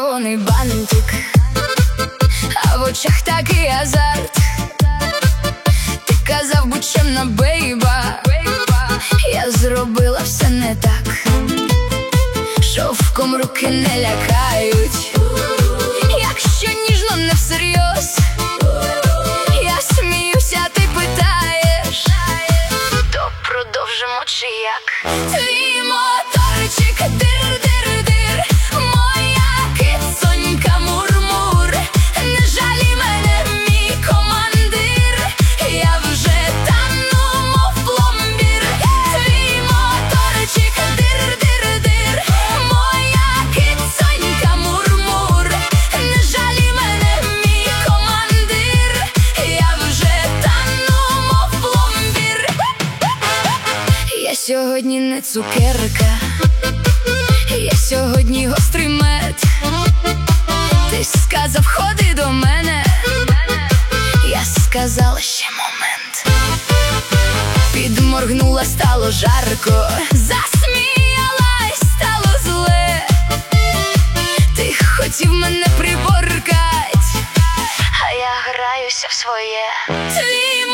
червоний бантик, а в очах такий азарт. Ти казав, будь чемна, бейба, я зробила все не так. Шовком руки не лякають, якщо ніжно не всерйоз. Я сміюся, ти питаєш, то продовжимо чи як? Твій моторчик дир-дир-дир, моя кицонька мур-мур. Не жалі мене, мій командир, я вже тану, мов пломбір. Твій моторчик дир-дир-дир, моя кицонька мур-мур. Не жалі мене, мій командир, я вже тану, мов пломбір. Я сьогодні не цукерка, я сьогодні гострий мед. Ти сказав, ходи до мене, я сказала, ще момент. Підморгнула, стало жарко, засміялась, стало зле. Ти хотів мене приборкать, а я граюся в своє. Твій